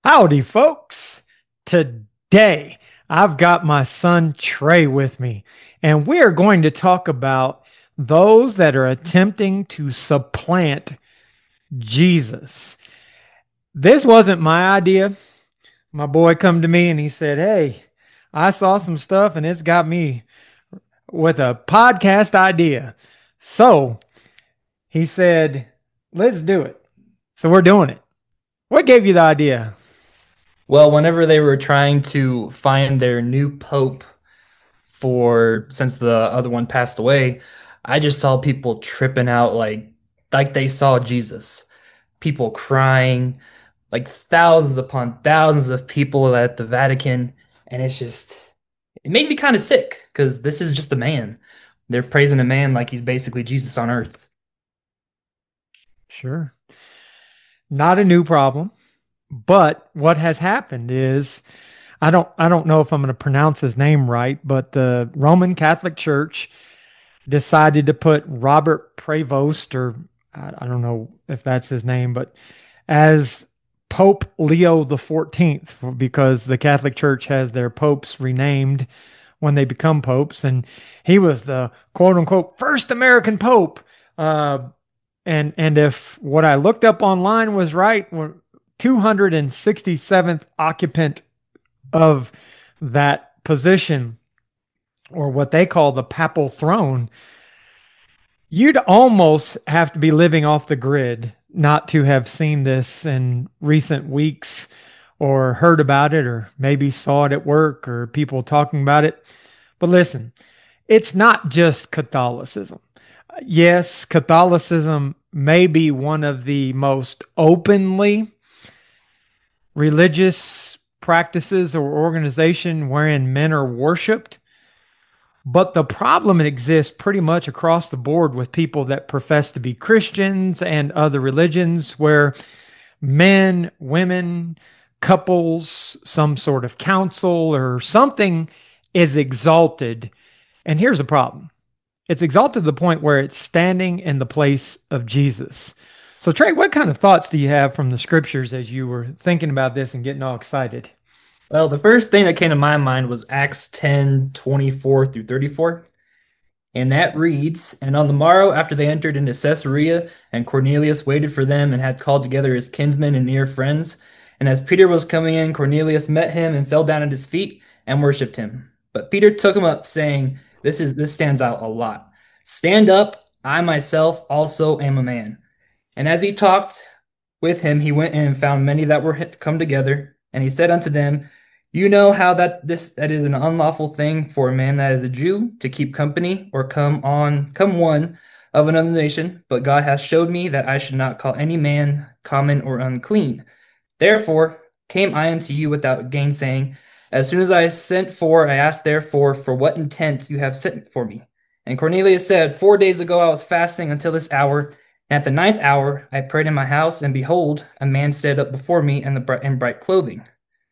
Howdy, folks. Today, I've got my son Trey with me, and we are going to talk about those that are attempting to supplant Jesus. This wasn't my idea. My boy come to me and he said, "Hey, I saw some stuff and it's got me with a podcast idea." So, he said, "Let's do it." So, we're doing it. What gave you the idea? Well, whenever they were trying to find their new pope since the other one passed away, I just saw people tripping out like they saw Jesus. People crying, like thousands upon thousands of people at the Vatican, and it made me kind of sick because this is just a man. They're praising a man like he's basically Jesus on earth. Sure. Not a new problem. But what has happened is I don't know if I'm going to pronounce his name right, but the Roman Catholic Church decided to put Robert Prevost, or I don't know if that's his name, but as Pope Leo the 14th, because the Catholic Church has their popes renamed when they become popes, and he was the quote unquote first American pope. Uh, and if what I looked up online was right, 267th occupant of that position, or what they call the papal throne, you'd almost have to be living off the grid not to have seen this in recent weeks or heard about it or maybe saw it at work or people talking about it. But listen, it's not just Catholicism. Yes, Catholicism may be one of the most openly religious practices or organization wherein men are worshiped. But the problem exists pretty much across the board with people that profess to be Christians and other religions, where men, women, couples, some sort of council or something is exalted. And here's the problem: it's exalted to the point where it's standing in the place of Jesus. So, Trey, what kind of thoughts do you have from the scriptures as you were thinking about this and getting all excited? Well, the first thing that came to my mind was Acts 10:24 through 34. And that reads, And on the morrow, after they entered into Caesarea, and Cornelius waited for them and had called together his kinsmen and near friends. And as Peter was coming in, Cornelius met him and fell down at his feet and worshipped him. But Peter took him up, saying, This stands out a lot. Stand up, I myself also am a man. And as he talked with him, he went in and found many that were come together. And he said unto them, You know how that is an unlawful thing for a man that is a Jew to keep company or come one of another nation, but God hath showed me that I should not call any man common or unclean. Therefore came I unto you without gainsaying. As soon as I sent for, I asked therefore for what intent you have sent for me. And Cornelius said, 4 days ago I was fasting until this hour, and at the ninth hour I prayed in my house, and behold, a man stood up before me in bright clothing.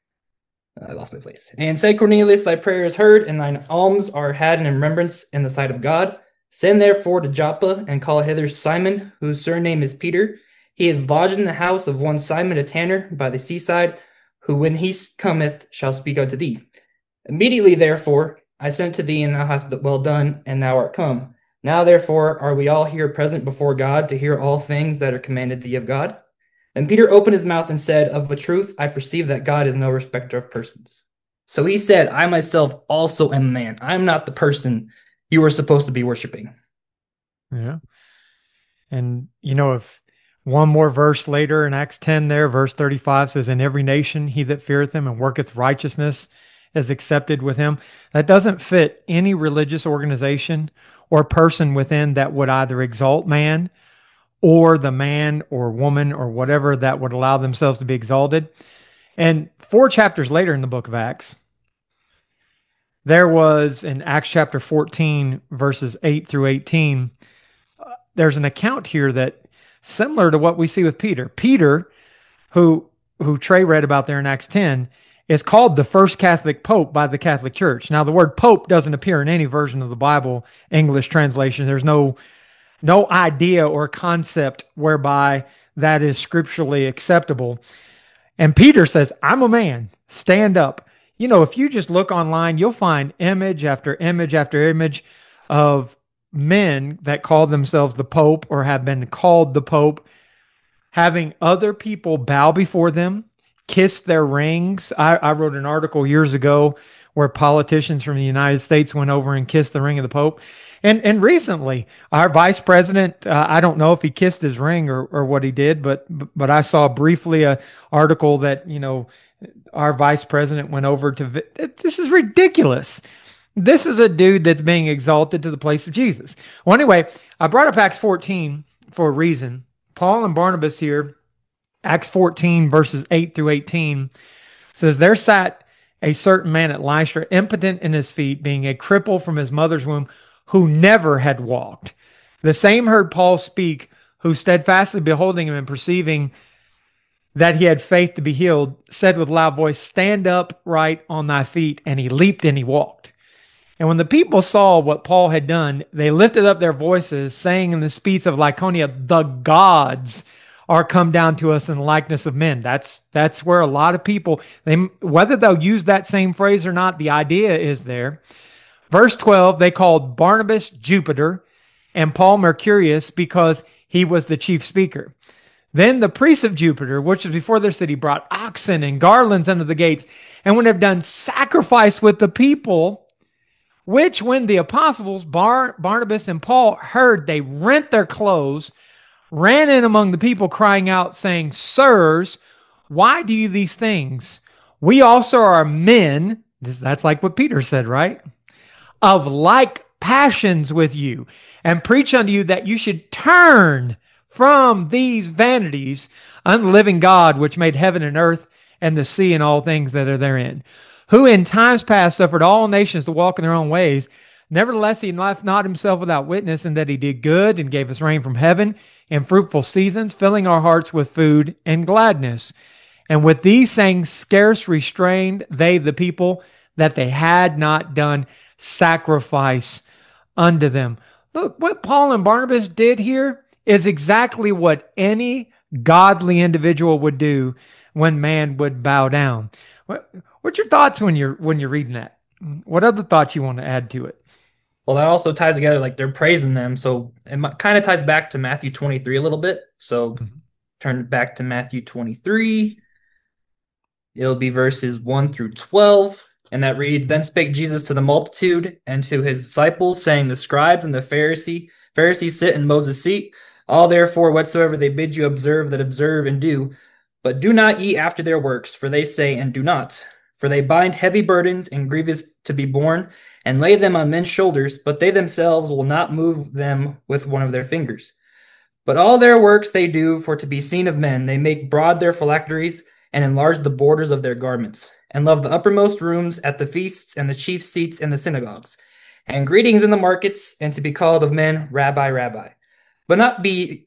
I lost my place. And said Cornelius, Thy prayer is heard, and thine alms are had in remembrance in the sight of God. Send therefore to Joppa, and call hither Simon, whose surname is Peter. He is lodged in the house of one Simon a tanner by the seaside, who when he cometh shall speak unto thee. Immediately therefore I sent to thee, and thou hast well done, and thou art come. Now therefore are we all here present before God to hear all things that are commanded thee of God. And Peter opened his mouth and said, Of a truth, I perceive that God is no respecter of persons. So he said, I myself also am a man. I am not the person you were supposed to be worshiping. Yeah. And, if one more verse later in Acts 10, there, verse 35 says, In every nation, he that feareth him and worketh righteousness is accepted with him. That doesn't fit any religious organization or person within that would either exalt man or the man or woman or whatever that would allow themselves to be exalted. And 4 chapters later in the book of Acts, there was in Acts chapter 14, verses 8 through 18, there's an account here that similar to what we see with Peter. Peter, who Trey read about there in Acts 10, is called the first Catholic Pope by the Catholic Church. Now, the word Pope doesn't appear in any version of the Bible, English translation. There's no idea or concept whereby that is scripturally acceptable. And Peter says, I'm a man, stand up. You know, if you just look online, you'll find image after image after image of men that call themselves the Pope or have been called the Pope having other people bow before them, kiss their rings. I wrote an article years ago where politicians from the United States went over and kissed the ring of the Pope. And recently, our vice president, I don't know if he kissed his ring or what he did, but I saw briefly a article that, you know, our vice president went over to. This is ridiculous. This is a dude that's being exalted to the place of Jesus. Well, anyway, I brought up Acts 14 for a reason. Paul and Barnabas here, Acts 14, verses 8 through 18, says, there sat a certain man at Lystra, impotent in his feet, being a cripple from his mother's womb, who never had walked. The same heard Paul speak, who steadfastly beholding him and perceiving that he had faith to be healed, said with loud voice, stand up right on thy feet. And he leaped and he walked. And when the people saw what Paul had done, they lifted up their voices, saying in the speech of Lycaonia, the gods are come down to us in the likeness of men. That's where a lot of people, whether they'll use that same phrase or not, the idea is there. Verse 12, they called Barnabas Jupiter and Paul Mercurius because he was the chief speaker. Then the priests of Jupiter, which was before their city, brought oxen and garlands unto the gates, and would have done sacrifice with the people, which when the apostles, Barnabas and Paul, heard, they rent their clothes, ran in among the people, crying out, saying, sirs, why do you these things? We also are men, that's like what Peter said, right? Of like passions with you, and preach unto you that you should turn from these vanities unto the living God, which made heaven and earth and the sea and all things that are therein, who in times past suffered all nations to walk in their own ways. Nevertheless, he left not himself without witness, in that he did good and gave us rain from heaven and fruitful seasons, filling our hearts with food and gladness. And with these sayings scarce restrained they the people, that they had not done sacrifice unto them. Look, what Paul and Barnabas did here is exactly what any godly individual would do when man would bow down. What's your thoughts when you're reading that? What other thoughts you want to add to it? Well, that also ties together, like they're praising them. So it kind of ties back to Matthew 23 a little bit. So turn back to Matthew 23. It'll be verses 1 through 12. And that reads, then spake Jesus to the multitude and to his disciples, saying, the scribes and the Pharisees sit in Moses' seat. All therefore whatsoever they bid you observe, that observe and do. But do not ye after their works, for they say, and do not. For they bind heavy burdens and grievous to be borne, and lay them on men's shoulders, but they themselves will not move them with one of their fingers. But all their works they do for to be seen of men. They make broad their phylacteries, and enlarge the borders of their garments, and love the uppermost rooms at the feasts, and the chief seats in the synagogues, and greetings in the markets, and to be called of men, Rabbi, Rabbi. But be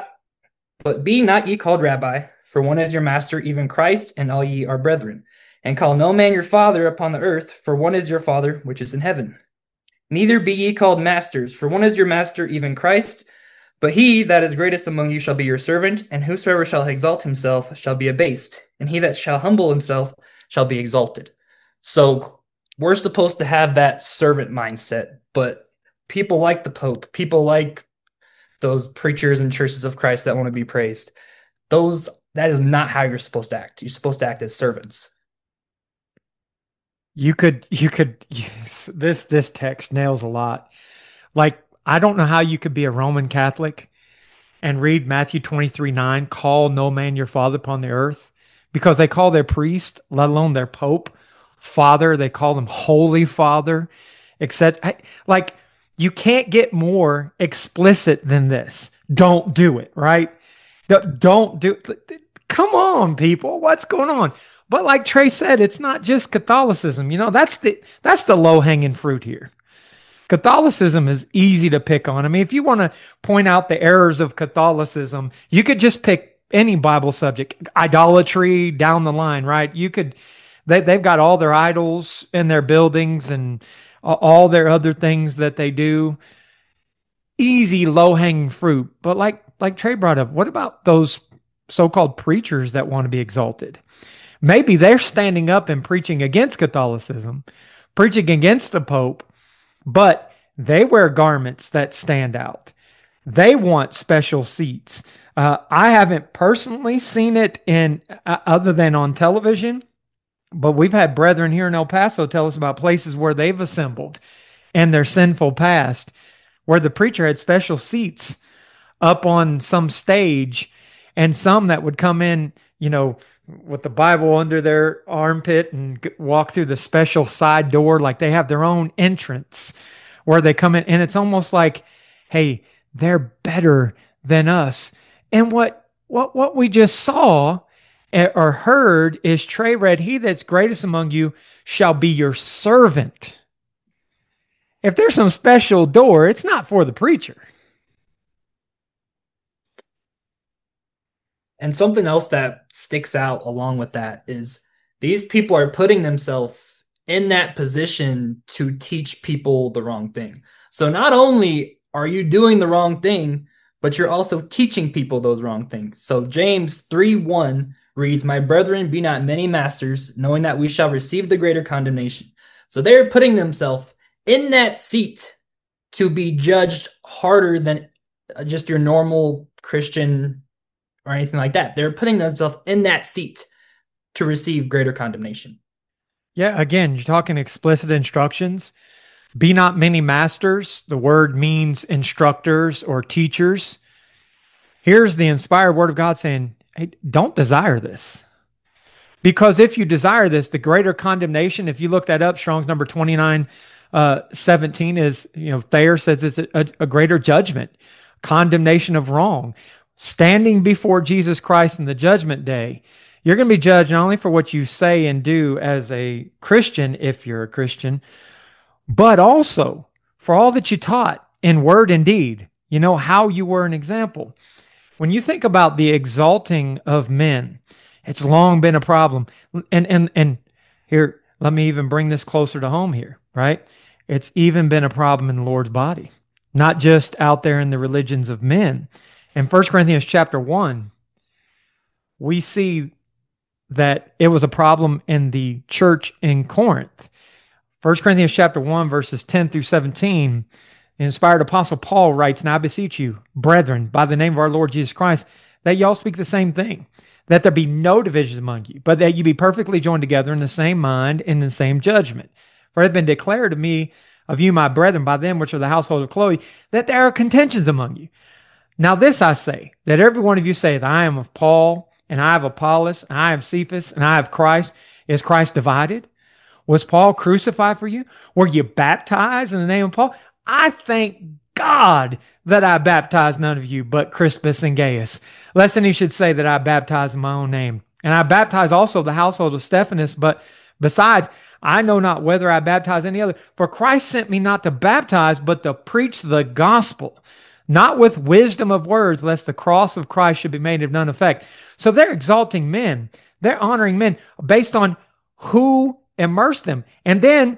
not ye called Rabbi, for one is your master, even Christ, and all ye are brethren. And call no man your father upon the earth, for one is your Father which is in heaven. Neither be ye called masters, for one is your master, even Christ. But he that is greatest among you shall be your servant, and whosoever shall exalt himself shall be abased, and he that shall humble himself shall be exalted. So we're supposed to have that servant mindset, but people like the Pope, people like those preachers and churches of Christ that want to be praised, that is not how you're supposed to act. You're supposed to act as servants. You could yes, this text nails a lot. Like, I don't know how you could be a Roman Catholic and read Matthew 23:9, call no man your father upon the earth, because they call their priest, let alone their Pope, Father. They call them Holy Father, etc. Like, you can't get more explicit than this. Don't do it, right? Don't do it. Come on, people. What's going on? But like Trey said, it's not just Catholicism. You know, that's the low-hanging fruit here. Catholicism is easy to pick on. I mean, if you want to point out the errors of Catholicism, you could just pick any Bible subject, idolatry down the line, right? They've got all their idols in their buildings and all their other things that they do. Easy, low-hanging fruit. But like Trey brought up, what about those so-called preachers that want to be exalted. Maybe they're standing up and preaching against Catholicism, preaching against the Pope, but they wear garments that stand out. They want special seats. I haven't personally seen it in other than on television, but we've had brethren here in El Paso tell us about places where they've assembled in their sinful past, where the preacher had special seats up on some stage, and some that would come in, with the Bible under their armpit and walk through the special side door, like they have their own entrance where they come in, and it's almost like, hey, they're better than us. And what we just saw or heard is Trey read, he that's greatest among you shall be your servant. If there's some special door, it's not for the preacher. And something else that sticks out along with that is these people are putting themselves in that position to teach people the wrong thing. So not only are you doing the wrong thing, but you're also teaching people those wrong things. So James 3:1 reads, "My brethren, be not many masters, knowing that we shall receive the greater condemnation." So they're putting themselves in that seat to be judged harder than just your normal Christian or anything like that. They're putting themselves in that seat to receive greater condemnation. Yeah, again, you're talking explicit instructions. Be not many masters. The word means instructors or teachers. Here's the inspired word of God saying, hey, don't desire this. Because if you desire this, the greater condemnation, if you look that up, Strong's number 2917 is, Thayer says it's a greater judgment, condemnation of wrong. Standing before Jesus Christ in the judgment day, you're going to be judged not only for what you say and do as a Christian, if you're a Christian, but also for all that you taught in word and deed, how you were an example. When you think about the exalting of men, it's long been a problem. And here, let me even bring this closer to home here, right? It's even been a problem in the Lord's body, not just out there in the religions of men. In 1 Corinthians chapter 1, we see that it was a problem in the church in Corinth. 1 Corinthians chapter 1, verses 10 through 17, the inspired apostle Paul writes, "Now I beseech you, brethren, by the name of our Lord Jesus Christ, that y'all speak the same thing, that there be no divisions among you, but that you be perfectly joined together in the same mind, in the same judgment. For it has been declared to me of you, my brethren, by them which are the household of Chloe, that there are contentions among you. Now this I say, that every one of you saith, I am of Paul, and I have Apollos, and I have Cephas, and I have Christ. Is Christ divided? Was Paul crucified for you? Were you baptized in the name of Paul? I thank God that I baptized none of you but Crispus and Gaius, lest any should say that I baptized in my own name. And I baptized also the household of Stephanas, but besides, I know not whether I baptize any other. For Christ sent me not to baptize, but to preach the gospel, not with wisdom of words, lest the cross of Christ should be made of none effect." So they're exalting men. They're honoring men based on who immersed them. And then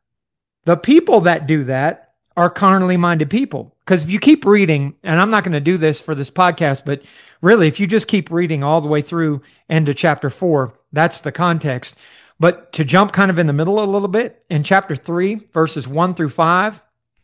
the people that do that are carnally minded people. Because if you keep reading, and I'm not going to do this for this podcast, but really, if you just keep reading all the way through into chapter 4, that's the context. But to jump kind of in the middle a little bit, in chapter 3, verses 1 through 5,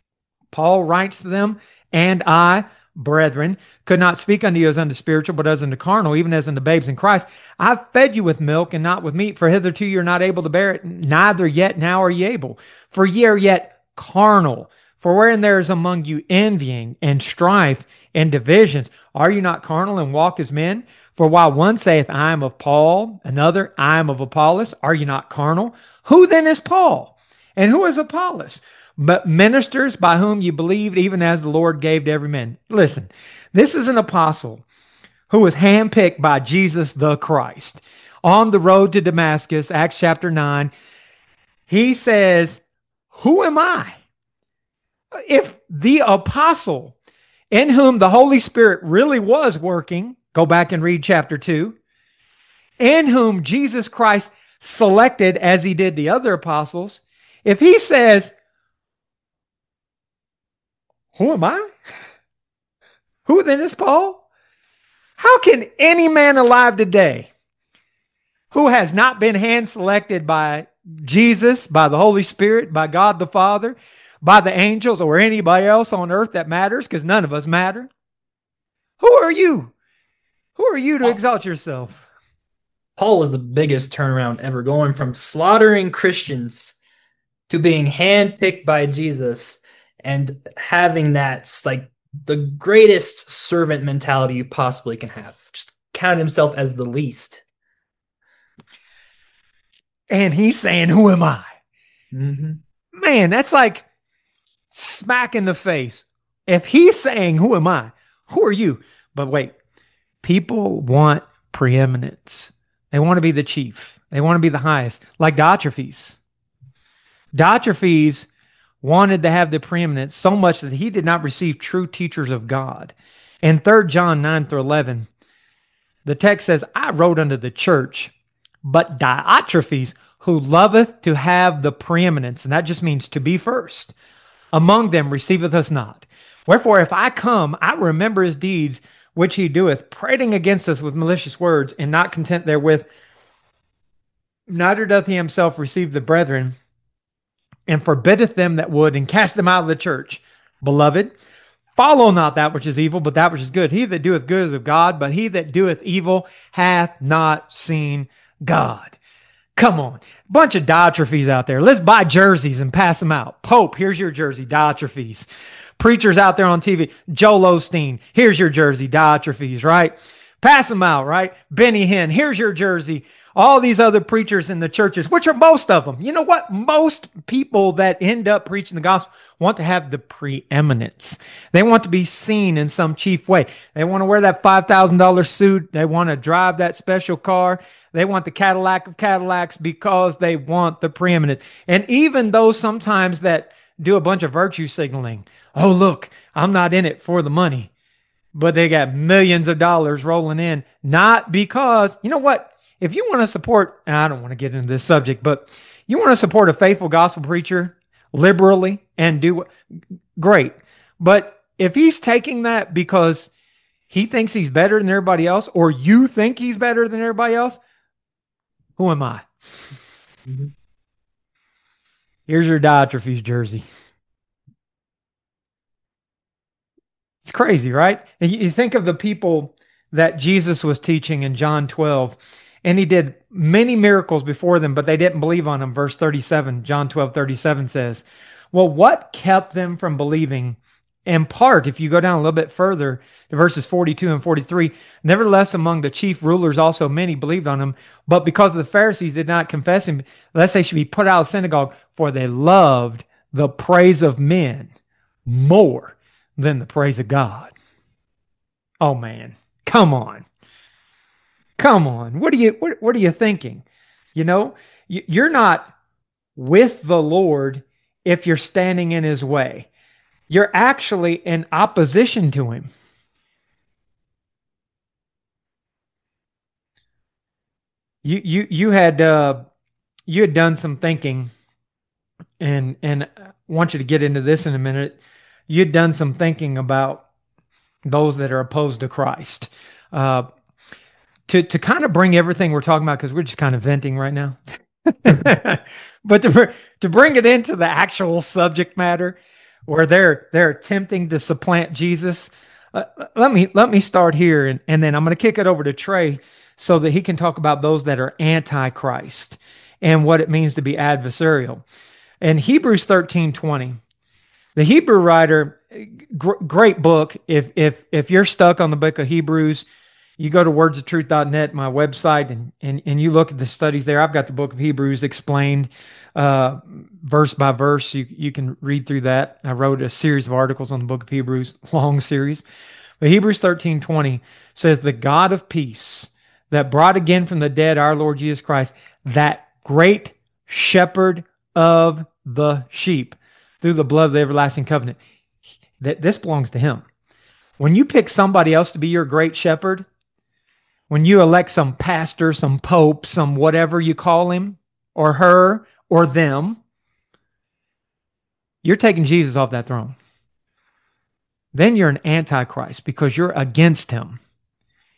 Paul writes to them, "And I, brethren, could not speak unto you as unto spiritual, but as unto carnal, even as unto babes in Christ. I've fed you with milk and not with meat, for hitherto you're not able to bear it, neither yet now are ye able. For ye are yet carnal. For wherein there is among you envying and strife and divisions, are you not carnal and walk as men? For while one saith, I am of Paul, another, I am of Apollos, are you not carnal? Who then is Paul? And who is Apollos? But ministers by whom you believed, even as the Lord gave to every man." Listen, this is an apostle who was handpicked by Jesus the Christ on the road to Damascus, Acts chapter 9. He says, who am I? If the apostle in whom the Holy Spirit really was working, go back and read chapter 2, in whom Jesus Christ selected as he did the other apostles, if he says, who am I? Who then is Paul? How can any man alive today who has not been hand selected by Jesus, by the Holy Spirit, by God the Father, by the angels, or anybody else on earth that matters, because none of us matter? Who are you? Who are you to exalt yourself? Paul was the biggest turnaround ever, going from slaughtering Christians to being handpicked by Jesus and having that like the greatest servant mentality you possibly can have. Just count himself as the least. And he's saying, who am I? Mm-hmm. Man, that's like smack in the face. If he's saying, who am I? Who are you? But wait, people want preeminence. They want to be the chief. They want to be the highest, like Diotrephes. Diotrephes wanted to have the preeminence so much that he did not receive true teachers of God. In 3 John 9 through 11, the text says, I wrote unto the church, but Diotrephes, who loveth to have the preeminence, and that just means to be first, among them receiveth us not. Wherefore, if I come, I remember his deeds, which he doeth, prating against us with malicious words, and not content therewith, neither doth he himself receive the brethren, and forbiddeth them that would, and cast them out of the church. Beloved, follow not that which is evil, but that which is good. He that doeth good is of God, but he that doeth evil hath not seen God. Come on. Bunch of Diotrephes out there. Let's buy jerseys and pass them out. Pope, here's your jersey, Diotrephes. Preachers out there on TV, Joel Osteen, here's your jersey, Diotrephes, right? Pass them out, right? Benny Hinn, here's your jersey. All these other preachers in the churches, which are most of them. You know what? Most people that end up preaching the gospel want to have the preeminence. They want to be seen in some chief way. They want to wear that $5,000 suit. They want to drive that special car. They want the Cadillac of Cadillacs because they want the preeminence. And even those sometimes that do a bunch of virtue signaling. Oh, look, I'm not in it for the money. But they got millions of dollars rolling in. Not because, you know what? If you want to support, and I don't want to get into this subject, but you want to support a faithful gospel preacher liberally and do what, great. But if he's taking that because he thinks he's better than everybody else, or you think he's better than everybody else, who am I? Mm-hmm. Here's your Diotrephes jersey. It's crazy, right? And you think of the people that Jesus was teaching in John 12, and he did many miracles before them, but they didn't believe on him. Verse 37, John 12:37 says, well, what kept them from believing? In part, if you go down a little bit further to verses 42 and 43, nevertheless, among the chief rulers also many believed on him, but because the Pharisees did not confess him, lest they should be put out of the synagogue, for they loved the praise of men more than the praise of God. Oh man, come on. Come on. What are you thinking? You know, you're not with the Lord if you're standing in his way. You're actually in opposition to him. You had done some thinking, and I want you to get into this in a minute. You'd done some thinking about those that are opposed to Christ. To kind of bring everything we're talking about, because we're just kind of venting right now, but to bring it into the actual subject matter, where they're attempting to supplant Jesus. Let me start here, and then I'm going to kick it over to Trey so that he can talk about those that are anti-Christ and what it means to be adversarial. In Hebrews 13:20, the Hebrew writer, great book. If you're stuck on the book of Hebrews, you go to wordsoftruth.net, my website, and you look at the studies there. I've got the book of Hebrews explained verse by verse. You can read through that. I wrote a series of articles on the book of Hebrews, long series. But Hebrews 13:20 says, the God of peace that brought again from the dead our Lord Jesus Christ, that great shepherd of the sheep, through the blood of the everlasting covenant. That this belongs to him. When you pick somebody else to be your great shepherd, when you elect some pastor, some pope, some whatever you call him, or her, or them, you're taking Jesus off that throne. Then you're an antichrist because you're against him.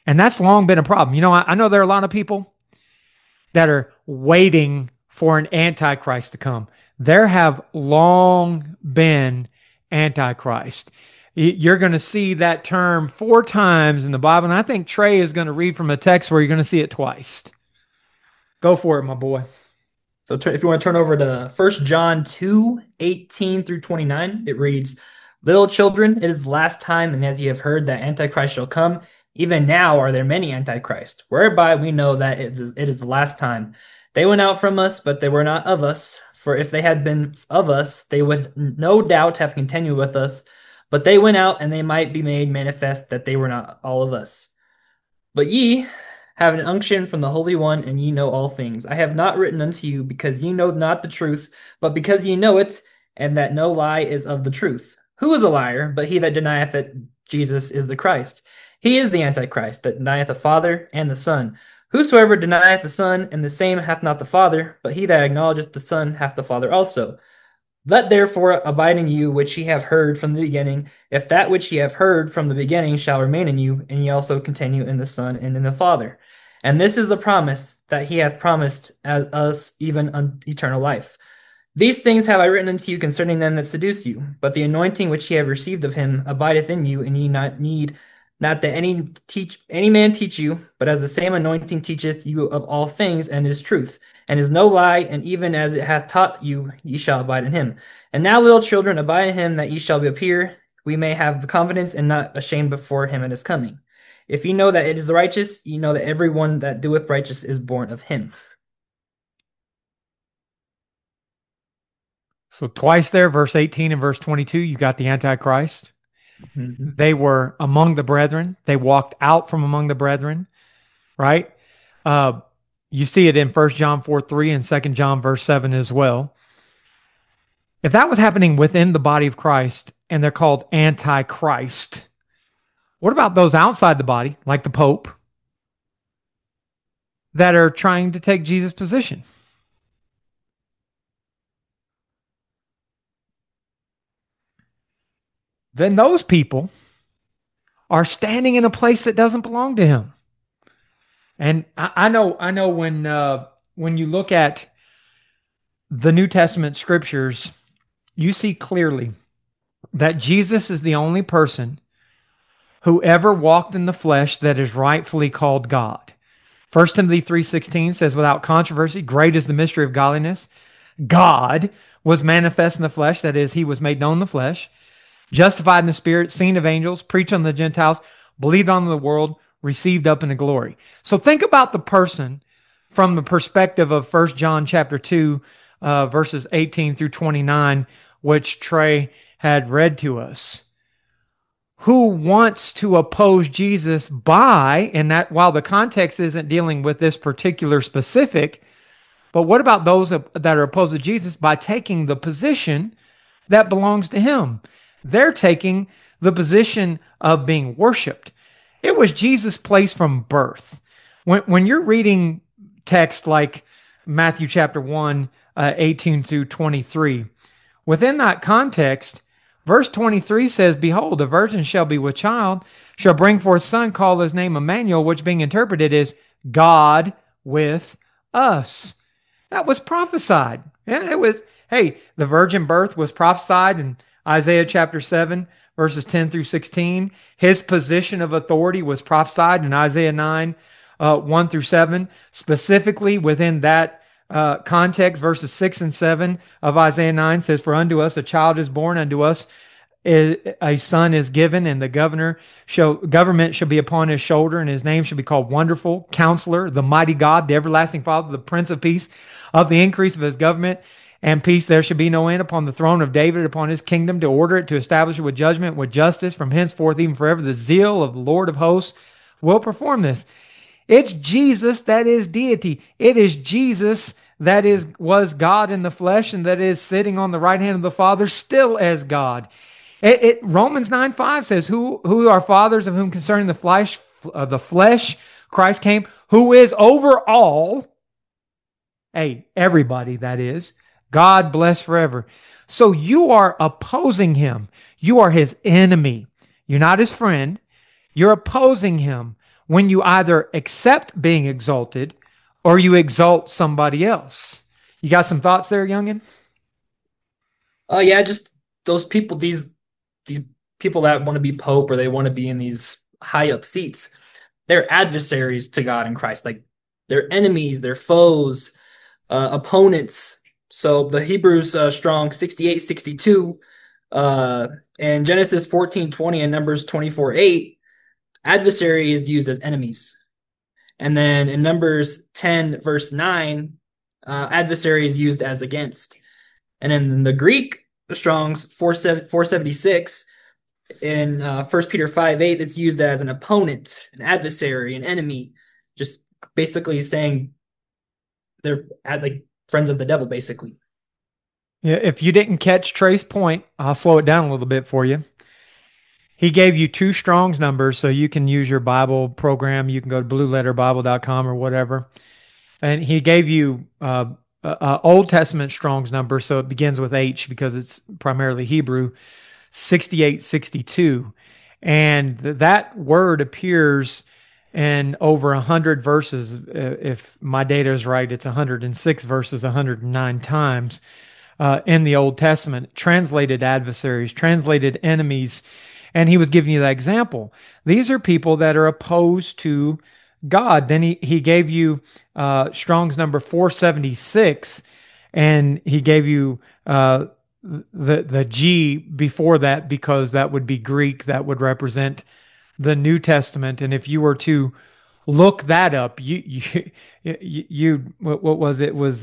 And that's long been a problem. I know there are a lot of people that are waiting for an antichrist to come. There have long been antichrist. You're going to see that term 4 times in the Bible. And I think Trey is going to read from a text where you're going to see it twice. Go for it, my boy. So if you want to turn over to 1 John 2:18 through 29, it reads, "Little children, it is the last time, and as ye have heard that Antichrist shall come, even now are there many Antichrists, whereby we know that it is the last time. They went out from us, but they were not of us. For if they had been of us, they would no doubt have continued with us. But they went out, and they might be made manifest that they were not all of us. But ye have an unction from the Holy One, and ye know all things. I have not written unto you because ye know not the truth, but because ye know it, and that no lie is of the truth. Who is a liar, but he that denieth that Jesus is the Christ? He is the Antichrist, that denieth the Father and the Son. Whosoever denieth the Son, and the same hath not the Father, but he that acknowledgeth the Son hath the Father also. Let therefore abide in you which ye have heard from the beginning. If that which ye have heard from the beginning shall remain in you, and ye also continue in the Son and in the Father. And this is the promise that he hath promised us, even eternal life. These things have I written unto you concerning them that seduce you. But the anointing which ye have received of him abideth in you, and ye not need not that any man teach you, but as the same anointing teacheth you of all things, and is truth, and is no lie, and even as it hath taught you, ye shall abide in him. And now, little children, abide in him, that ye shall appear, we may have confidence and not ashamed before him at his coming. If ye know that it is righteous, ye know that every one that doeth righteous is born of him." So twice there, verse 18 and verse 22, you got the Antichrist. Mm-hmm. They were among the brethren. They walked out from among the brethren, right? You see it in 1 John 4:3 and 2 John verse 7 as well. If that was happening within the body of Christ and they're called Antichrist, what about those outside the body, like the Pope, that are trying to take Jesus' position? Then those people are standing in a place that doesn't belong to him. And I know when you look at the New Testament scriptures, you see clearly that Jesus is the only person who ever walked in the flesh that is rightfully called God. 1 Timothy 3:16 says, "Without controversy, great is the mystery of godliness. God was manifest in the flesh," that is, he was made known in the flesh, "justified in the spirit, seen of angels, preached unto the Gentiles, believed on the world, received up into glory." So think about the person from the perspective of 1 John chapter 2, verses 18 through 29, which Trey had read to us. Who wants to oppose Jesus by, and that while the context isn't dealing with this particular specific, but what about those that are opposed to Jesus by taking the position that belongs to him? They're taking the position of being worshiped. It was Jesus' place from birth. When you're reading text like Matthew chapter 1, 18 through 23, within that context, verse 23 says, "Behold, a virgin shall be with child, shall bring forth son, call his name Emmanuel," which being interpreted is God with us. That was prophesied. It was, hey, the virgin birth was prophesied in Isaiah chapter 7, verses 10 through 16. His position of authority was prophesied in Isaiah 9, 1 through 7. Specifically within that context, verses 6 and 7 of Isaiah 9 says, "For unto us a child is born, unto us a son is given, and the government shall be upon his shoulder, and his name shall be called Wonderful, Counselor, the Mighty God, the Everlasting Father, the Prince of Peace. Of the increase of his government and peace there should be no end upon the throne of David, upon his kingdom, to order it, to establish it with judgment, with justice, from henceforth even forever. The zeal of the Lord of hosts will perform this." It's Jesus that is deity. It is Jesus that was God in the flesh, and that is sitting on the right hand of the Father still as God. Romans 9:5 says, who are fathers, of whom concerning the flesh Christ came, who is over all, everybody that is, God bless forever. So you are opposing him. You are his enemy. You're not his friend. You're opposing him. when you either accept being exalted or you exalt somebody else. You got some thoughts there, youngin? Oh yeah, just those people, these people that want to be pope or they want to be in these high up seats. They're adversaries to God and Christ. Like they're enemies, they're foes, opponents. So the Hebrews strong 68:62, and Genesis 14:20 and Numbers 24:8, adversary is used as enemies. And then in Numbers 10 verse 9, adversary is used as against. And in the Greek, the Strong's 476, in 1 Peter 5:8, it's used as an opponent, an adversary, an enemy, just basically saying they're like friends of the devil, basically. Yeah, if you didn't catch Trey's point, I'll slow it down a little bit for you. He gave you two Strong's numbers, so you can use your Bible program. You can go to blueletterbible.com or whatever. And he gave you Old Testament Strong's number, so it begins with H because it's primarily Hebrew, 6862. And that word appears in over 100 verses. If my data is right, it's 106 verses, 109 times in the Old Testament. Translated adversaries, translated enemies. And he was giving you that example. These are people that are opposed to God. Then he gave you Strong's number 476, and he gave you the G before that because that would be Greek. That would represent the New Testament. And if you were to look that up, you what was it? It was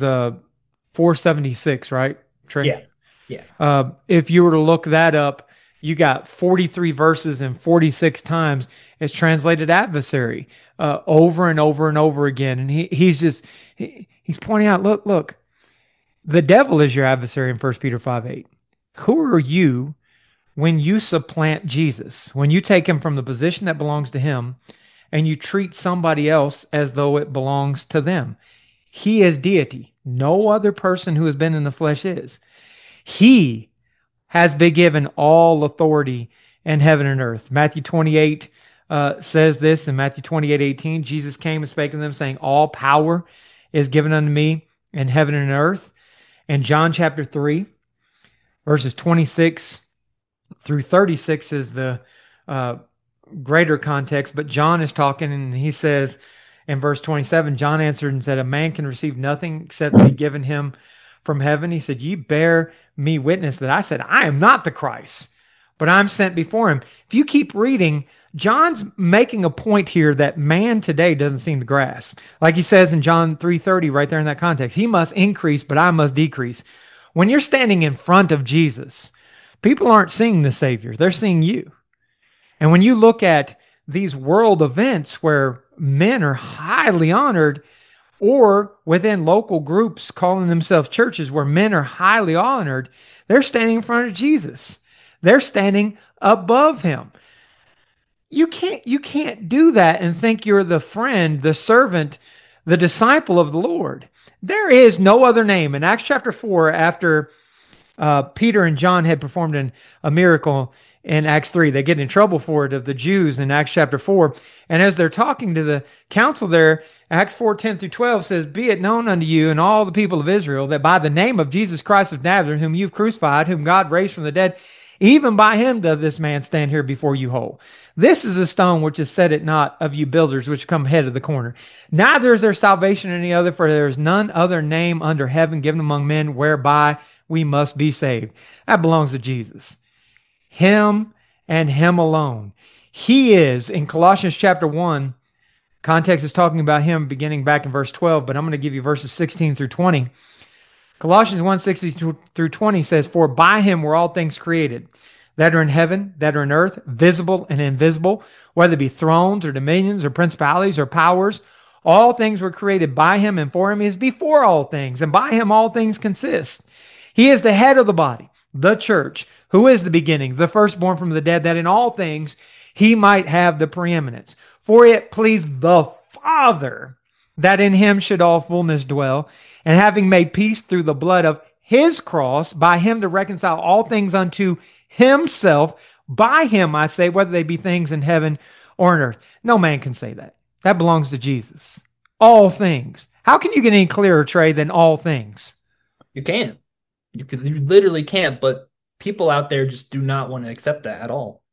476, right, Trey? Yeah. If you were to look that up, you got 43 verses and 46 times it's translated adversary over and over and over again. And he's pointing out, look, the devil is your adversary in 1 Peter 5:8. Who are you when you supplant Jesus? When you take him from the position that belongs to him and you treat somebody else as though it belongs to them? He is deity. No other person who has been in the flesh is. He has been given all authority in heaven and earth. Matthew 28 says this in Matthew 28:18. Jesus came and spake to them, saying, all power is given unto me in heaven and earth. And John chapter 3, verses 26 through 36 is the greater context. But John is talking, and he says in verse 27, John answered and said, a man can receive nothing except be given him from heaven. He said, ye bear me witness that I said, I am not the Christ, but I'm sent before him. If you keep reading, John's making a point here that man today doesn't seem to grasp. Like he says in John 3:30, right there in that context, he must increase, but I must decrease. When you're standing in front of Jesus, people aren't seeing the Savior. They're seeing you. And when you look at these world events where men are highly honored, or within local groups calling themselves churches where men are highly honored, they're standing in front of Jesus. They're standing above him. You can't do that and think you're the friend, the servant, the disciple of the Lord. There is no other name. In Acts chapter 4, after Peter and John had performed a miracle in Acts 3, they get in trouble for it of the Jews in Acts chapter 4. And as they're talking to the council there, Acts 4:10 through 12 says, be it known unto you and all the people of Israel that by the name of Jesus Christ of Nazareth, whom you've crucified, whom God raised from the dead, even by him doth this man stand here before you whole. This is a stone which is set at naught of you builders, which come head of the corner. Neither is there salvation in any other, for there is none other name under heaven given among men whereby we must be saved. That belongs to Jesus. Him and him alone. He is, in Colossians chapter 1, context is talking about him beginning back in verse 12, but I'm going to give you verses 16 through 20. Colossians 1:16 through 20 says, for by him were all things created, that are in heaven, that are in earth, visible and invisible, whether it be thrones or dominions or principalities or powers. All things were created by him, and for him. He is before all things, and by him all things consist. He is the head of the body, the church, who is the beginning, the firstborn from the dead, that in all things he might have the preeminence. For it pleased the Father that in him should all fullness dwell, and having made peace through the blood of his cross, by him to reconcile all things unto himself. By him, I say, whether they be things in heaven or on earth. No man can say that. That belongs to Jesus. All things. How can you get any clearer, Trey, than all things? You can't. You literally can't, but people out there just do not want to accept that at all.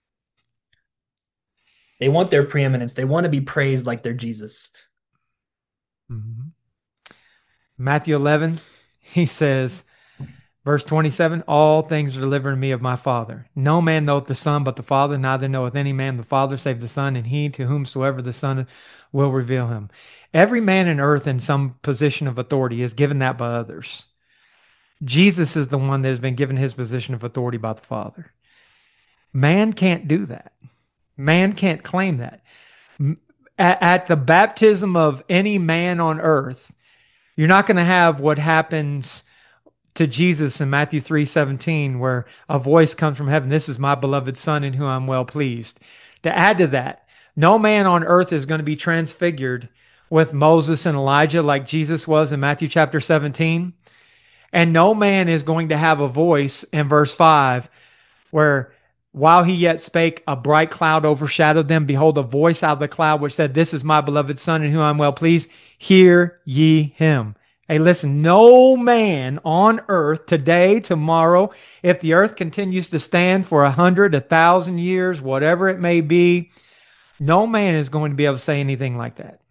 They want their preeminence. They want to be praised like they're Jesus. Mhm. Matthew 11, he says, verse 27, all things are delivered to me of my Father. No man knoweth the Son but the Father, neither knoweth any man the Father save the Son, and he to whomsoever the Son will reveal him. Every man in earth in some position of authority is given that by others. Jesus is the one that has been given his position of authority by the Father. Man can't do that. Man can't claim that. At the baptism of any man on earth, you're not going to have what happens to Jesus in Matthew 3:17, where a voice comes from heaven, this is my beloved Son in whom I'm well pleased. To add to that, no man on earth is going to be transfigured with Moses and Elijah like Jesus was in Matthew chapter 17. And no man is going to have a voice in verse 5 where while he yet spake, a bright cloud overshadowed them. Behold, a voice out of the cloud which said, this is my beloved Son in whom I'm well pleased. Hear ye him. Hey, listen, no man on earth today, tomorrow, if the earth continues to stand for 100, 1,000 years, whatever it may be, no man is going to be able to say anything like that.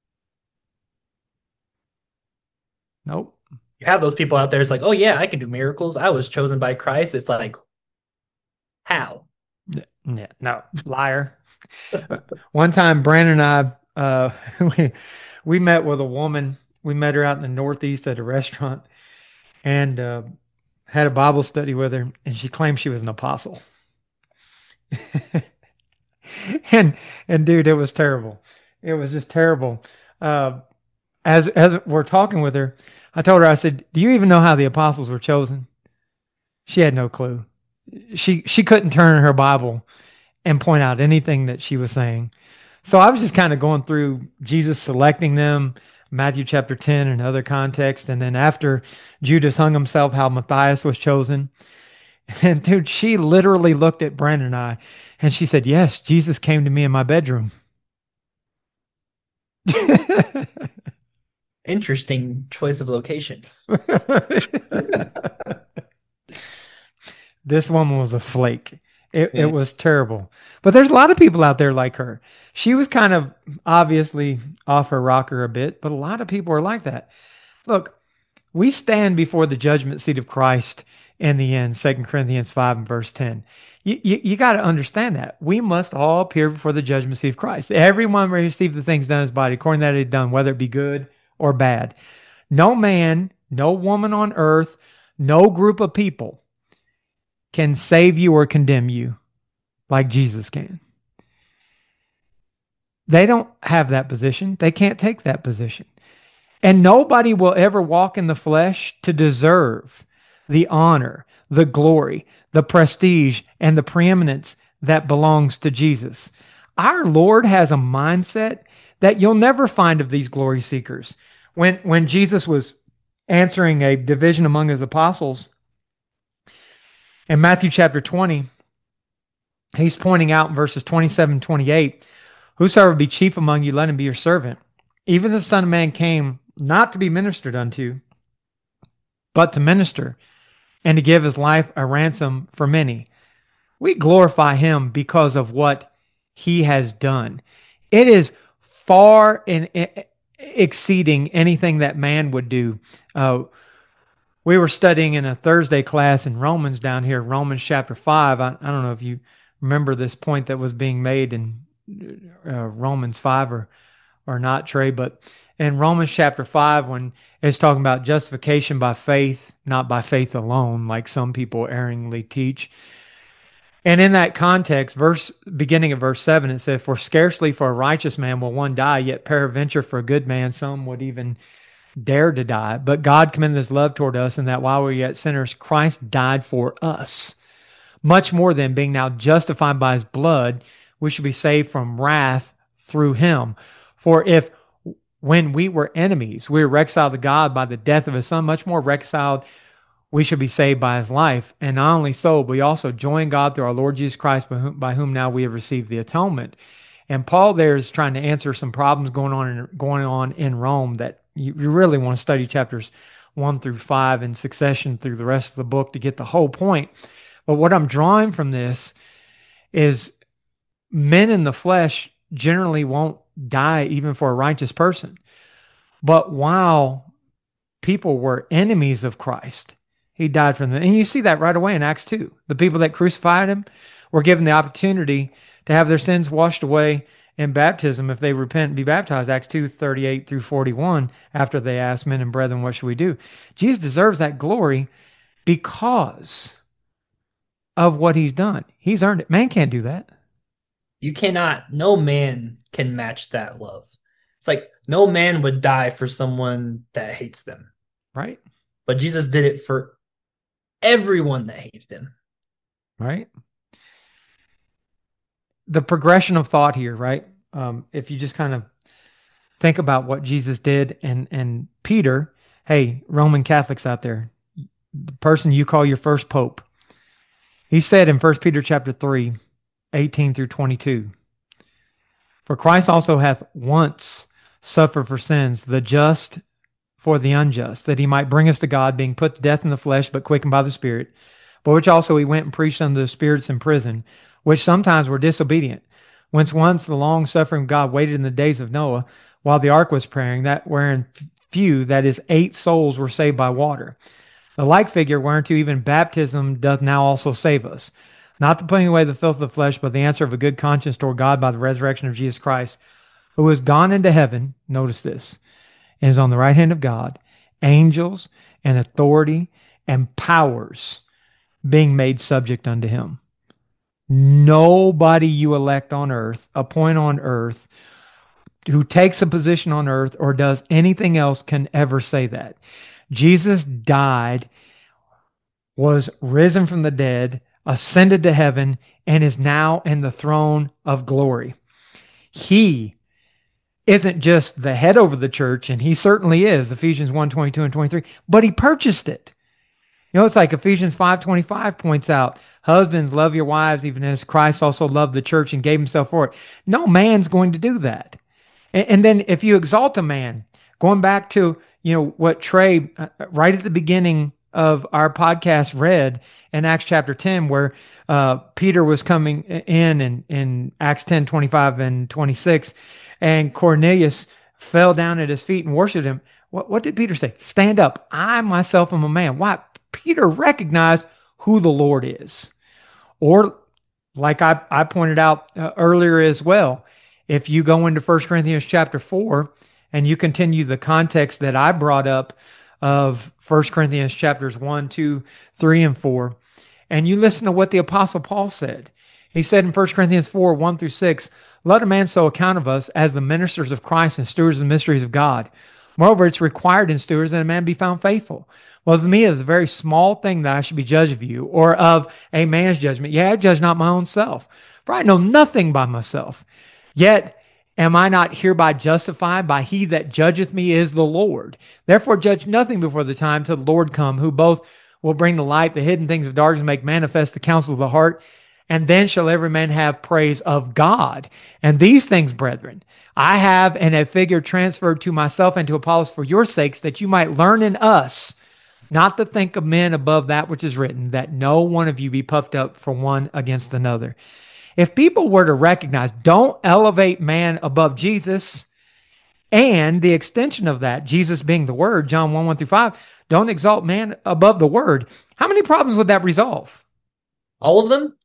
Nope. You have those people out there. It's like, oh yeah, I can do miracles. I was chosen by Christ. It's like, how? Yeah, no, liar. One time, Brandon and I, we met with a woman. We met her out in the Northeast at a restaurant and had a Bible study with her, and she claimed she was an apostle. and dude, it was terrible. It was just terrible. As we're talking with her, I told her, I said, "Do you even know how the apostles were chosen?" She had no clue. She couldn't turn her Bible and point out anything that she was saying. So I was just kind of going through Jesus selecting them, Matthew chapter 10 and other context. And then after Judas hung himself, how Matthias was chosen. And dude, she literally looked at Brandon and I and she said, yes, Jesus came to me in my bedroom. Interesting choice of location. This woman was a flake. It was terrible. But there's a lot of people out there like her. She was kind of obviously off her rocker a bit, but a lot of people are like that. Look, we stand before the judgment seat of Christ in the end, 2 Corinthians 5 and verse 10. You got to understand that. We must all appear before the judgment seat of Christ. Everyone will receive the things done in his body according to that he's done, whether it be good or bad. No man, no woman on earth, no group of people can save you or condemn you like Jesus can. They don't have that position. They can't take that position. And nobody will ever walk in the flesh to deserve the honor, the glory, the prestige, and the preeminence that belongs to Jesus. Our Lord has a mindset that you'll never find of these glory seekers. When Jesus was answering a division among his apostles, in Matthew chapter 20, he's pointing out in verses 27 and 28, whosoever be chief among you, let him be your servant. Even the Son of Man came not to be ministered unto, but to minister and to give his life a ransom for many. We glorify him because of what he has done. It is far exceeding anything that man would do. We were studying in a Thursday class in Romans down here, Romans chapter 5. I don't know if you remember this point that was being made in Romans 5 or not, Trey, but in Romans chapter 5, when it's talking about justification by faith, not by faith alone, like some people erringly teach. And in that context, beginning of verse 7, it says, for scarcely for a righteous man will one die, yet peradventure for a good man some would even dare to die. But God commended his love toward us, in that while we were yet sinners, Christ died for us. Much more than being now justified by his blood, we should be saved from wrath through him. For if when we were enemies, we were reconciled to God by the death of his Son, much more reconciled we should be saved by his life. And not only so, but we also join God through our Lord Jesus Christ, by whom now we have received the atonement. And Paul there is trying to answer some problems going on in Rome that you really want to study chapters 1 through 5 in succession through the rest of the book to get the whole point. But what I'm drawing from this is men in the flesh generally won't die even for a righteous person. But while people were enemies of Christ, he died for them. And you see that right away in Acts 2. The people that crucified him were given the opportunity to have their sins washed away in baptism if they repent and be baptized. Acts 2:38-41, after they asked, men and brethren, what should we do? Jesus deserves that glory because of what he's done. He's earned it. Man can't do that. No man can match that love. It's like no man would die for someone that hates them. Right. But Jesus did it for everyone that hated him. Right. The progression of thought here, right? If you just kind of think about what Jesus did and Peter, hey, Roman Catholics out there, the person you call your first pope, he said in 1 Peter chapter 3, 18-22, for Christ also hath once suffered for sins, the just for the unjust, that he might bring us to God, being put to death in the flesh, but quickened by the Spirit, by which also he went and preached unto the spirits in prison, which sometimes were disobedient, whence once the long suffering of God waited in the days of Noah, while the ark was preparing, that wherein few, that is 8 souls, were saved by water. The like figure whereunto even baptism doth now also save us, not the putting away the filth of the flesh, but the answer of a good conscience toward God by the resurrection of Jesus Christ, who is gone into heaven, notice this, and is on the right hand of God, angels and authority and powers being made subject unto him. Nobody you elect on earth, appoint on earth, who takes a position on earth or does anything else can ever say that. Jesus died, was risen from the dead, ascended to heaven, and is now in the throne of glory. He isn't just the head over the church, and he certainly is, Ephesians 1:22 and 23, but he purchased it. You know, it's like Ephesians 5:25 points out, husbands, love your wives, even as Christ also loved the church and gave himself for it. No man's going to do that. And then if you exalt a man, going back to, what Trey, right at the beginning of our podcast, read in Acts chapter 10, where Peter was coming in Acts 10:25 and 26, and Cornelius fell down at his feet and worshiped him. What did Peter say? Stand up. I myself am a man. Why? Peter recognized who the Lord is. Or like I pointed out earlier as well, if you go into 1 Corinthians chapter 4 and you continue the context that I brought up of 1 Corinthians chapters 1, 2, 3, and 4, and you listen to what the Apostle Paul said. He said in 1 Corinthians 4, 1-6, let a man so account of us as the ministers of Christ and stewards of the mysteries of God. Moreover, it's required in stewards that a man be found faithful. Well, to me, it's a very small thing that I should be judged of you, or of a man's judgment. Yeah, I judge not my own self, for I know nothing by myself. Yet am I not hereby justified? By he that judgeth me is the Lord. Therefore judge nothing before the time till the Lord come, who both will bring to light the hidden things of darkness and make manifest the counsel of the heart. And then shall every man have praise of God. And these things, brethren, I have and have figured transferred to myself and to Apollos for your sakes, that you might learn in us not to think of men above that which is written, that no one of you be puffed up for one against another. If people were to recognize, don't elevate man above Jesus, and the extension of that, Jesus being the Word, John 1:1-5, don't exalt man above the Word, how many problems would that resolve? All of them?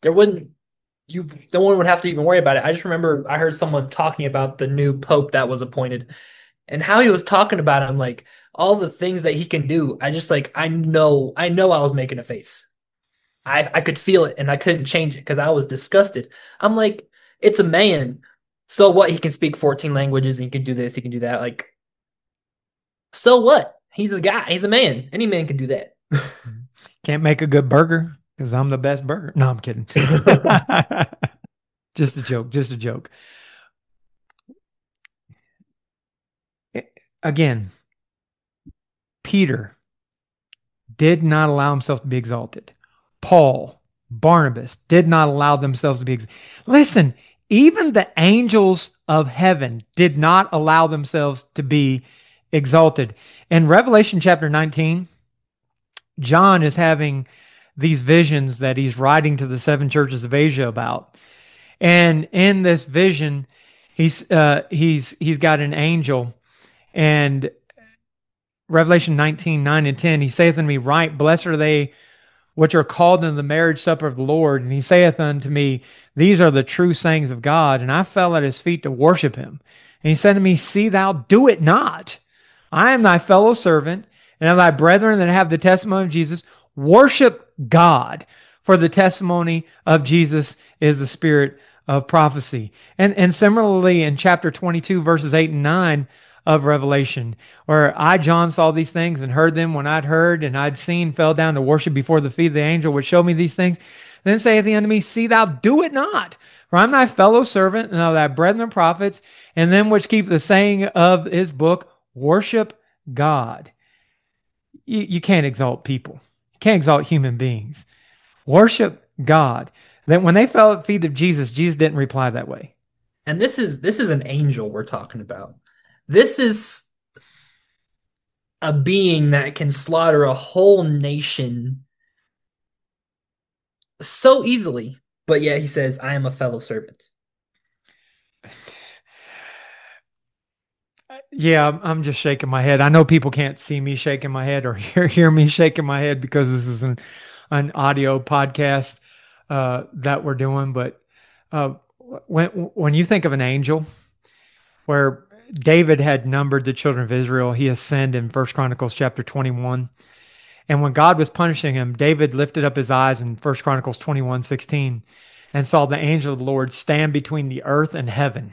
No one would have to even worry about it. I just remember I heard someone talking about the new pope that was appointed and how he was talking about him, like all the things that he can do. I know I was making a face. I could feel it and I couldn't change it because I was disgusted. I'm like, it's a man. So what? He can speak 14 languages and he can do this, he can do that. Like, so what? He's a guy. He's a man. Any man can do that. Can't make a good burger because I'm the best burger. No, I'm kidding. Just a joke. Again, Peter did not allow himself to be exalted. Paul, Barnabas did not allow themselves to be exalted. Listen, Even the angels of heaven did not allow themselves to be exalted. In Revelation chapter 19, John is having these visions that he's writing to the seven churches of Asia about. And in this vision, he's got an angel, and Revelation 19, 9 and 10, he saith unto me, Right, blessed are they which are called into the marriage supper of the Lord. And he saith unto me, These are the true sayings of God. And I fell at his feet to worship him. And he said to me, See thou do it not. I am thy fellow servant, and of thy brethren that have the testimony of Jesus. Worship God, for the testimony of Jesus is the spirit of prophecy. And similarly, in chapter 22, verses 8 and 9 of Revelation, where I, John, saw these things and heard them when I'd heard and I'd seen, fell down to worship before the feet of the angel which showed me these things. Then saith he unto me, See thou do it not, for I'm thy fellow servant and of thy brethren prophets, and them which keep the saying of his book. Worship God. You can't exalt people. You can't exalt human beings. Worship God. That when they fell at the feet of Jesus, Jesus didn't reply that way. And this is an angel we're talking about. This is a being that can slaughter a whole nation so easily. But yet he says, I am a fellow servant. Yeah, I'm just shaking my head. I know people can't see me shaking my head or hear me shaking my head because this is an audio podcast that we're doing. But when you think of an angel, where David had numbered the children of Israel, he ascended in 1 Chronicles chapter 21. And when God was punishing him, David lifted up his eyes in 1 Chronicles 21:16 and saw the angel of the Lord stand between the earth and heaven.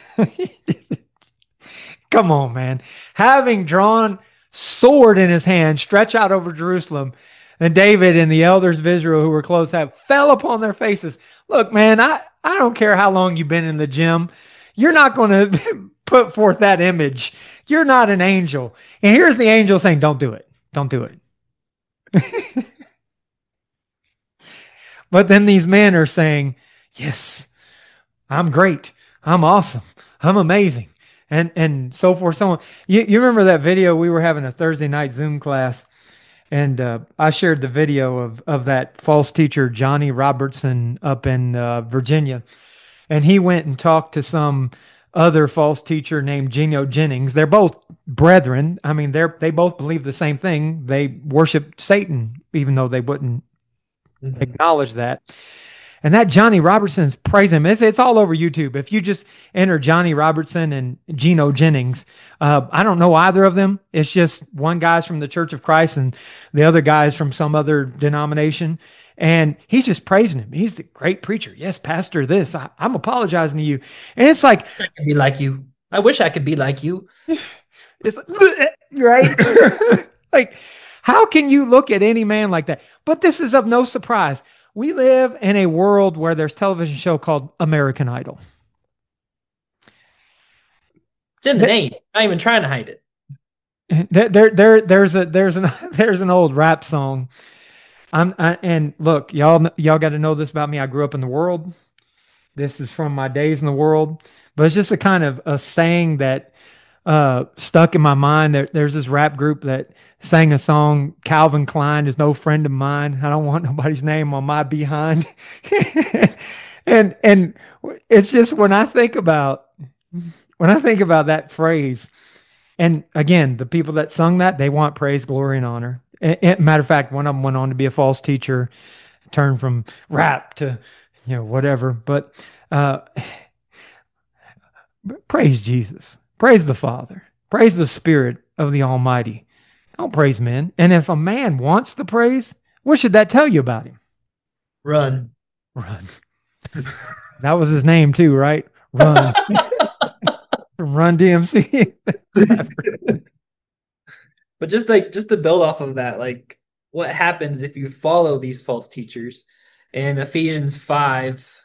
Come on, man. Having drawn sword in his hand, stretched out over Jerusalem, and David and the elders of Israel who were close fell upon their faces. Look, man, I don't care how long you've been in the gym. You're not going to put forth that image. You're not an angel. And here's the angel saying, Don't do it. Don't do it. But then these men are saying, Yes, I'm great. I'm awesome. I'm amazing. And so forth, so on. You remember that video? We were having a Thursday night Zoom class, and I shared the video of that false teacher, Johnny Robertson, up in Virginia. And he went and talked to some other false teacher named Geno Jennings. They're both brethren. I mean, they both believe the same thing. They worship Satan, even though they wouldn't acknowledge that. And that Johnny Robertson's praising him. It's all over YouTube. If you just enter Johnny Robertson and Geno Jennings, I don't know either of them. It's just one guy's from the Church of Christ and the other guy's from some other denomination. And he's just praising him. He's the great preacher. Yes, pastor, this. I'm apologizing to you. And it's like, I could be like you. I wish I could be like you. It's like, right? Like, how can you look at any man like that? But this is of no surprise. We live in a world where there's a television show called American Idol. It's in the name. Not even trying to hide it. There's an old rap song. And look, y'all got to know this about me. I grew up in the world. This is from my days in the world, but it's just a kind of a saying that stuck in my mind. There's this rap group that sang a song, Calvin Klein is no friend of mine. I don't want nobody's name on my behind. and it's just when I think about that phrase, and again, the people that sung that, they want praise, glory, and honor. Matter of fact, one of them went on to be a false teacher, turned from rap to whatever. But praise Jesus. Praise the Father. Praise the Spirit of the Almighty. Don't praise men. And if a man wants the praise, what should that tell you about him? Run. Run. That was his name too, right? Run. From Run DMC. But just to build off of that, like what happens if you follow these false teachers? In Ephesians 5,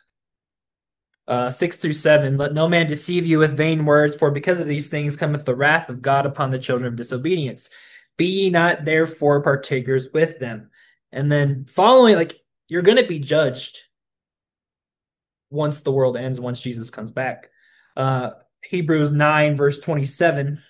6-7, let no man deceive you with vain words, for because of these things cometh the wrath of God upon the children of disobedience. Be ye not therefore partakers with them. And then following, like, you're going to be judged. once the world ends, once Jesus comes back. Hebrews 9, verse 27.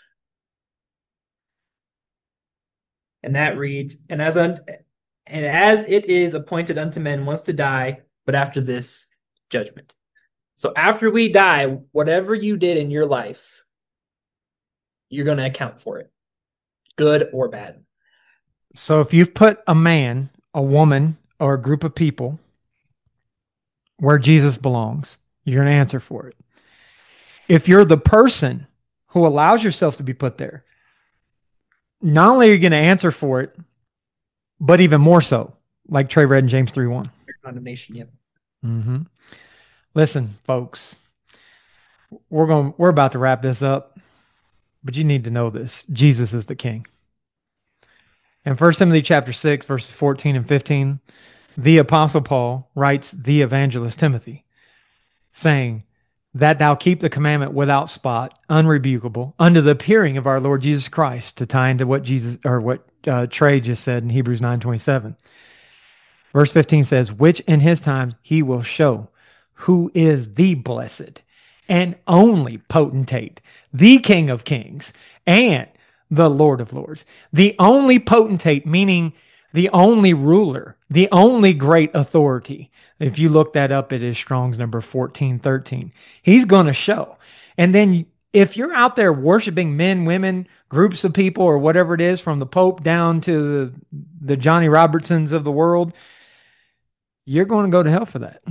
And that reads, and as it is appointed unto men once to die, but after this, judgment. So after we die, whatever you did in your life, you're going to account for it, good or bad. So if you've put a man, a woman, or a group of people where Jesus belongs, you're going to answer for it. If you're the person who allows yourself to be put there, not only are you going to answer for it, but even more so, like Trey read in James 3:1. Condemnation, yep. Mm-hmm. Listen, folks, we're about to wrap this up, but you need to know this. Jesus is the King. In 1 Timothy chapter 6, verses 14 and 15, the Apostle Paul writes the evangelist Timothy, saying, that thou keep the commandment without spot, unrebukable, unto the appearing of our Lord Jesus Christ, to tie into what Trey just said in Hebrews 9:27. Verse 15 says, which in his times he will show who is the blessed and only potentate, the King of kings and the Lord of lords. The only potentate, meaning the only ruler, the only great authority. If you look that up, it is Strong's number 1413. He's going to show. And then if you're out there worshiping men, women, groups of people, or whatever it is, from the Pope down to the Johnny Robertsons of the world, you're going to go to hell for that.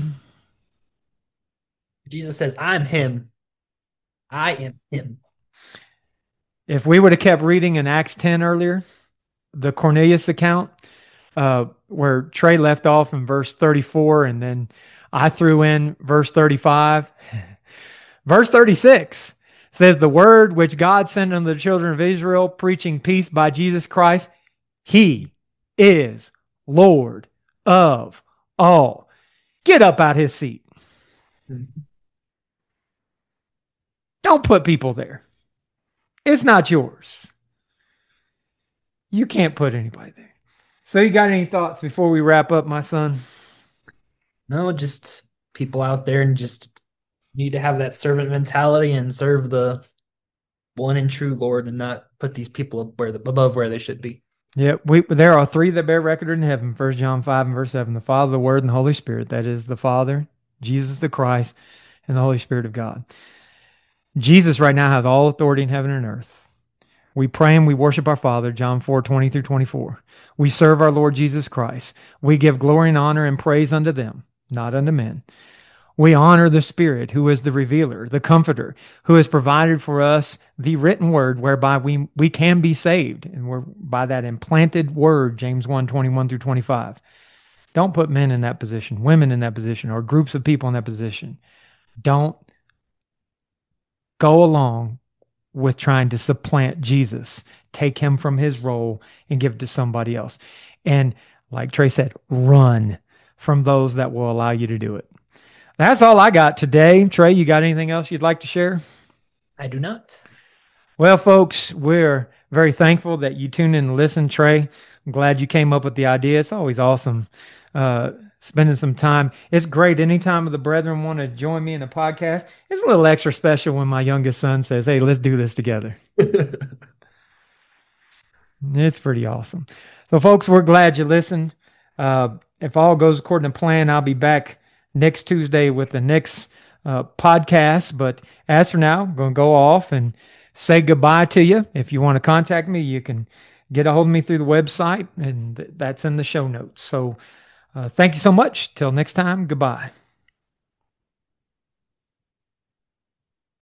Jesus says, I'm him. I am him. If we would have kept reading in Acts 10 earlier, the Cornelius account, where Trey left off in verse 34, and then I threw in verse 35. Verse 36 says, the word which God sent unto the children of Israel, preaching peace by Jesus Christ, he is Lord of all. Get up out his seat. Don't put people there. It's not yours. You can't put anybody there. So you got any thoughts before we wrap up, my son? No, just people out there and just need to have that servant mentality and serve the one and true Lord and not put these people above where they should be. Yeah, there are three that bear record in heaven. 1 John 5 and verse 7, the Father, the Word, and the Holy Spirit. That is the Father, Jesus the Christ, and the Holy Spirit of God. Jesus right now has all authority in heaven and earth. We pray and we worship our Father, John 4:20 through 24. We serve our Lord Jesus Christ. We give glory and honor and praise unto them, not unto men. We honor the Spirit, who is the revealer, the comforter, who has provided for us the written word whereby we can be saved. And we're by that implanted word, James 1:21 through 25. Don't put men in that position, women in that position, or groups of people in that position. Don't go along with trying to supplant Jesus, take him from his role and give it to somebody else. And like Trey said, run from those that will allow you to do it. That's all I got today. Trey, you got anything else you'd like to share? I do not. Well, folks, we're very thankful that you tuned in and listened. Trey, I'm glad you came up with the idea. It's always awesome spending some time. It's great. Anytime the brethren want to join me in a podcast, it's a little extra special when my youngest son says, hey, let's do this together. It's pretty awesome. So, folks, we're glad you listened. If all goes according to plan, I'll be back next Tuesday with the next podcast. But as for now, I'm going to go off and say goodbye to you. If you want to contact me, you can get a hold of me through the website, and that's in the show notes. So thank you so much. Till next time, goodbye.